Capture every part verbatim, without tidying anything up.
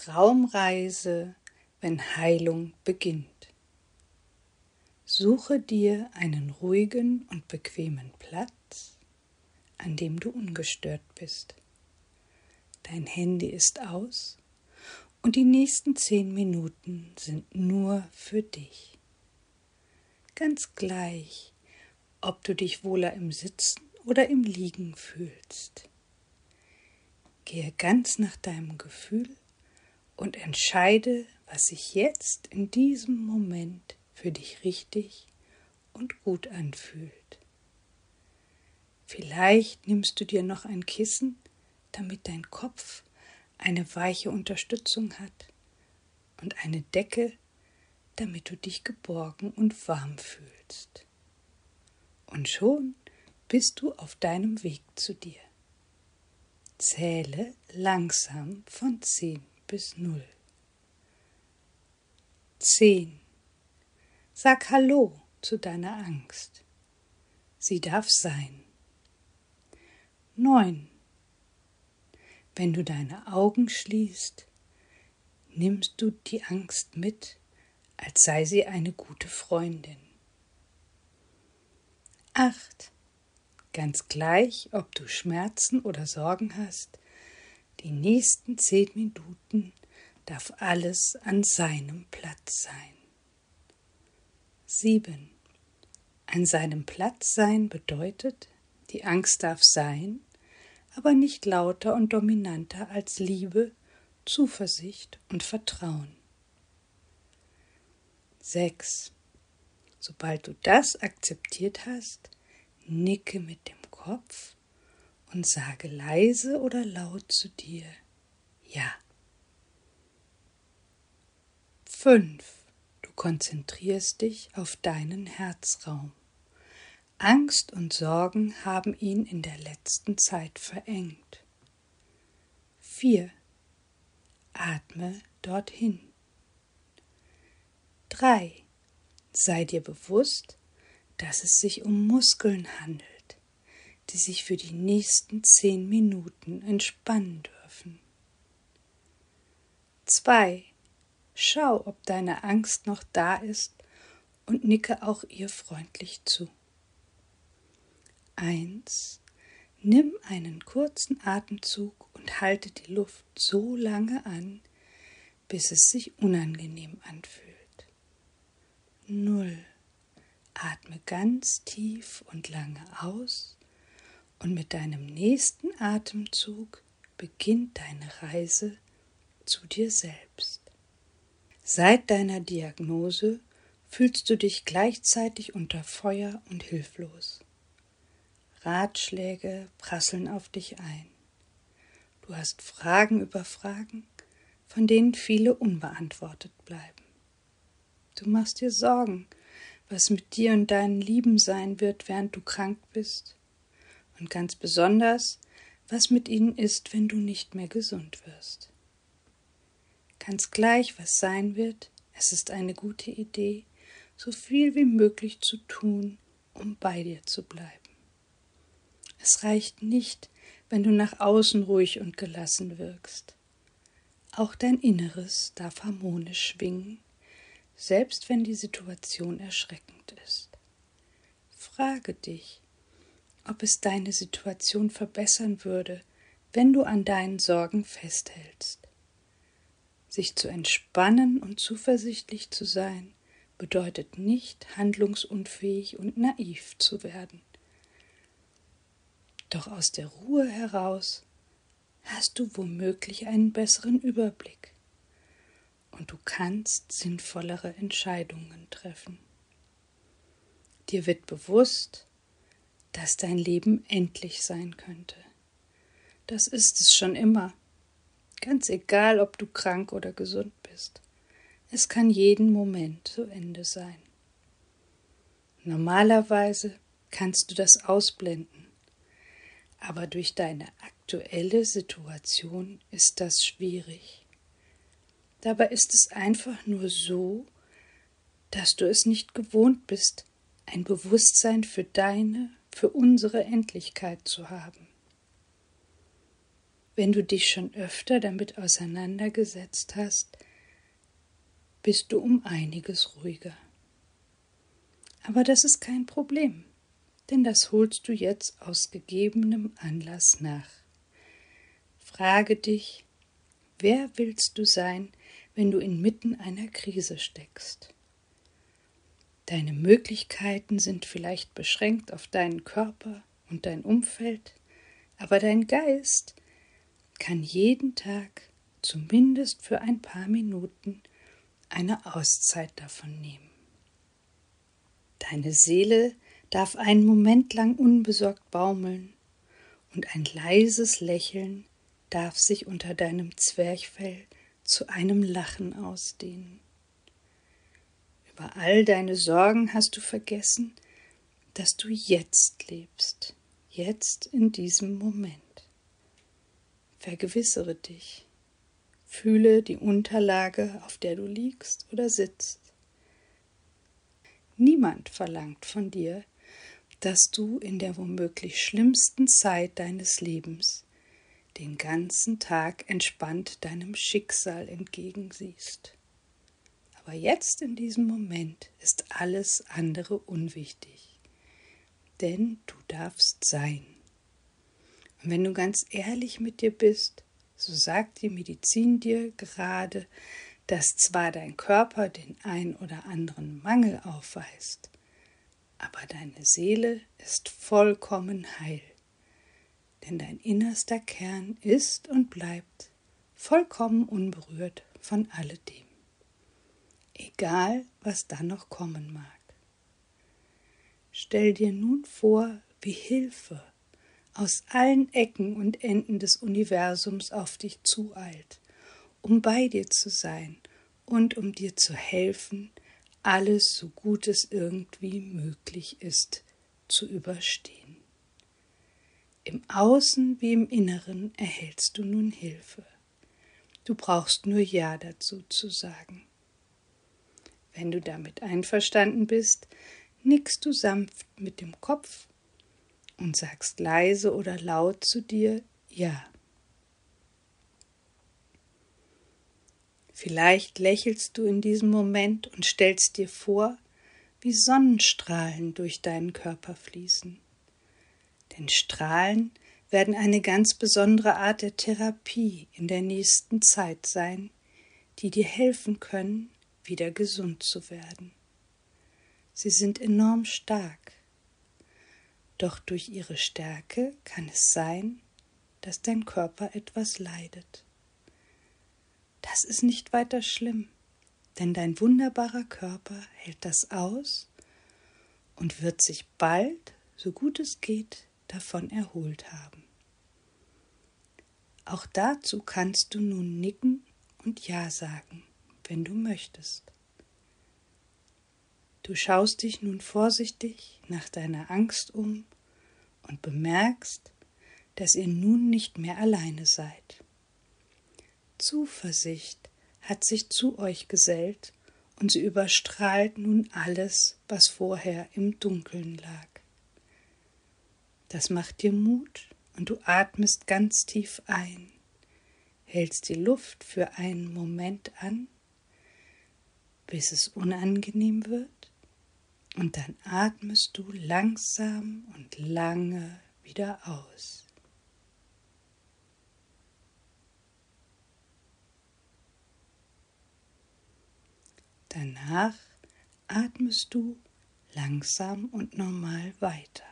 Traumreise, wenn Heilung beginnt. Suche dir einen ruhigen und bequemen Platz, an dem du ungestört bist. Dein Handy ist aus und die nächsten zehn Minuten sind nur für dich. Ganz gleich, ob du dich wohler im Sitzen oder im Liegen fühlst. Gehe ganz nach deinem Gefühl und entscheide, was sich jetzt in diesem Moment für dich richtig und gut anfühlt. Vielleicht nimmst du dir noch ein Kissen, damit dein Kopf eine weiche Unterstützung hat und eine Decke, damit du dich geborgen und warm fühlst. Und schon bist du auf deinem Weg zu dir. Zähle langsam von zehn bis null. Zehn. Sag Hallo zu deiner Angst. Sie darf sein. Neun. Wenn du deine Augen schließt, nimmst du die Angst mit, als sei sie eine gute Freundin. Acht. Ganz gleich, ob du Schmerzen oder Sorgen hast, die nächsten zehn Minuten darf alles an seinem Platz sein. Sieben. An seinem Platz sein bedeutet, die Angst darf sein, aber nicht lauter und dominanter als Liebe, Zuversicht und Vertrauen. Sechs. Sobald du das akzeptiert hast, nicke mit dem Kopf und sage leise oder laut zu dir: Ja. Fünf. Du konzentrierst dich auf deinen Herzraum. Angst und Sorgen haben ihn in der letzten Zeit verengt. Vier. Atme dorthin. Drei. Sei dir bewusst, dass es sich um Muskeln handelt, die sich für die nächsten zehn Minuten entspannen dürfen. Zwei. Schau, ob deine Angst noch da ist und nicke auch ihr freundlich zu. Eins. Nimm einen kurzen Atemzug und halte die Luft so lange an, bis es sich unangenehm anfühlt. Null. Atme ganz tief und lange aus und mit deinem nächsten Atemzug beginnt deine Reise zu dir selbst. Seit deiner Diagnose fühlst du dich gleichzeitig unter Feuer und hilflos. Ratschläge prasseln auf dich ein. Du hast Fragen über Fragen, von denen viele unbeantwortet bleiben. Du machst dir Sorgen, was mit dir und deinen Lieben sein wird, während du krank bist. Und ganz besonders, was mit ihnen ist, wenn du nicht mehr gesund wirst. Ganz gleich, was sein wird, es ist eine gute Idee, so viel wie möglich zu tun, um bei dir zu bleiben. Es reicht nicht, wenn du nach außen ruhig und gelassen wirkst. Auch dein Inneres darf harmonisch schwingen, selbst wenn die Situation erschreckend ist. Frage dich, ob es deine Situation verbessern würde, wenn du an deinen Sorgen festhältst. Sich zu entspannen und zuversichtlich zu sein, bedeutet nicht, handlungsunfähig und naiv zu werden. Doch aus der Ruhe heraus hast du womöglich einen besseren Überblick und du kannst sinnvollere Entscheidungen treffen. Dir wird bewusst, dass dein Leben endlich sein könnte. Das ist es schon immer. Ganz egal, ob du krank oder gesund bist. Es kann jeden Moment zu Ende sein. Normalerweise kannst du das ausblenden, aber durch deine aktuelle Situation ist das schwierig. Dabei ist es einfach nur so, dass du es nicht gewohnt bist, ein Bewusstsein für deine, für unsere Endlichkeit zu haben. wenn du dich schon öfter damit auseinandergesetzt hast, bist du um einiges ruhiger. Aber das ist kein Problem, denn das holst du jetzt aus gegebenem Anlass nach. Frage dich, wer willst du sein, wenn du inmitten einer Krise steckst? Deine Möglichkeiten sind vielleicht beschränkt auf deinen Körper und dein Umfeld, aber dein Geist kann jeden Tag, zumindest für ein paar Minuten, eine Auszeit davon nehmen. Deine Seele darf einen Moment lang unbesorgt baumeln und ein leises Lächeln darf sich unter deinem Zwerchfell zu einem Lachen ausdehnen. Über all deine Sorgen hast du vergessen, dass du jetzt lebst, jetzt in diesem Moment. Vergewissere dich, fühle die Unterlage, auf der du liegst oder sitzt. Niemand verlangt von dir, dass du in der womöglich schlimmsten Zeit deines Lebens den ganzen Tag entspannt deinem Schicksal entgegensiehst. Aber jetzt in diesem Moment ist alles andere unwichtig, denn du darfst sein. Und wenn du ganz ehrlich mit dir bist, so sagt die Medizin dir gerade, dass zwar dein Körper den ein oder anderen Mangel aufweist, aber deine Seele ist vollkommen heil. Denn dein innerster Kern ist und bleibt vollkommen unberührt von alledem. Egal, was da noch kommen mag. Stell dir nun vor, wie Hilfe aus allen Ecken und Enden des Universums auf dich zueilt, um bei dir zu sein und um dir zu helfen, alles so gut es irgendwie möglich ist, zu überstehen. Im Außen wie im Inneren erhältst du nun Hilfe. Du brauchst nur Ja dazu zu sagen. Wenn du damit einverstanden bist, nickst du sanft mit dem Kopf und sagst leise oder laut zu dir Ja. Vielleicht lächelst du in diesem Moment und stellst dir vor, wie Sonnenstrahlen durch deinen Körper fließen. Denn Strahlen werden eine ganz besondere Art der Therapie in der nächsten Zeit sein, die dir helfen können, wieder gesund zu werden. Sie sind enorm stark. Doch durch ihre Stärke kann es sein, dass dein Körper etwas leidet. Das ist nicht weiter schlimm, denn dein wunderbarer Körper hält das aus und wird sich bald, so gut es geht, davon erholt haben. Auch dazu kannst du nun nicken und Ja sagen, wenn du möchtest. Du schaust dich nun vorsichtig nach deiner Angst um und bemerkst, dass ihr nun nicht mehr alleine seid. Zuversicht hat sich zu euch gesellt und sie überstrahlt nun alles, was vorher im Dunkeln lag. Das macht dir Mut und du atmest ganz tief ein, hältst die Luft für einen Moment an, bis es unangenehm wird, und dann atmest du langsam und lange wieder aus. Danach atmest du langsam und normal weiter.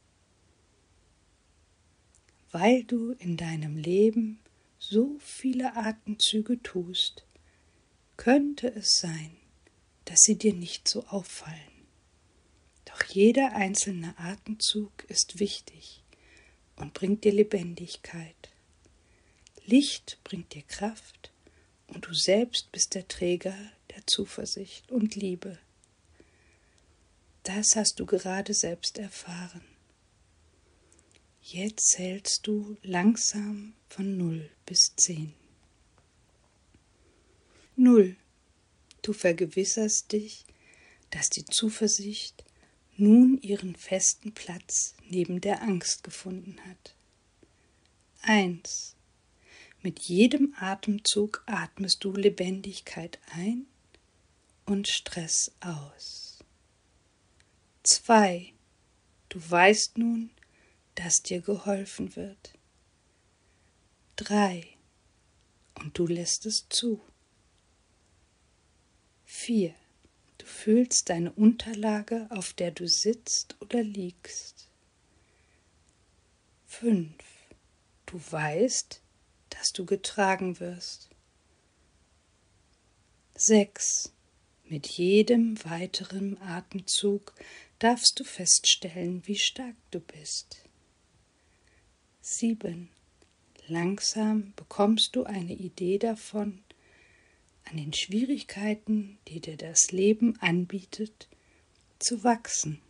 Weil du in deinem Leben so viele Atemzüge tust, könnte es sein, dass sie dir nicht so auffallen. Doch jeder einzelne Atemzug ist wichtig und bringt dir Lebendigkeit. Licht bringt dir Kraft und du selbst bist der Träger der Zuversicht und Liebe. Das hast du gerade selbst erfahren. Jetzt zählst du langsam von null bis zehn. Null. Du vergewisserst dich, dass die Zuversicht nun ihren festen Platz neben der Angst gefunden hat. Eins. Mit jedem Atemzug atmest du Lebendigkeit ein und Stress aus. Zwei. Du weißt nun, dass dir geholfen wird. Drei. Und du lässt es zu. Vier. Du fühlst deine Unterlage, auf der du sitzt oder liegst. Fünf. Du weißt, dass du getragen wirst. Sechs. Mit jedem weiteren Atemzug darfst du feststellen, wie stark du bist. Sieben. Langsam bekommst du eine Idee davon, an den Schwierigkeiten, die dir das Leben anbietet, zu wachsen.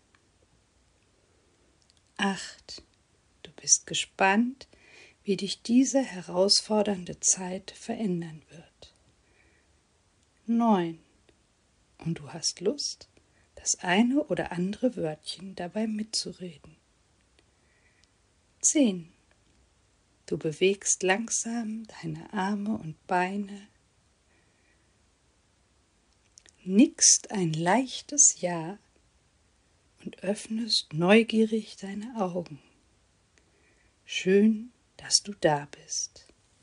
Acht. Du bist gespannt, wie dich diese herausfordernde Zeit verändern wird. Neun. Und du hast Lust, das eine oder andere Wörtchen dabei mitzureden. Zehn. Du bewegst langsam deine Arme und Beine, nickst ein leichtes Ja und öffnest neugierig deine Augen. Schön, dass du da bist.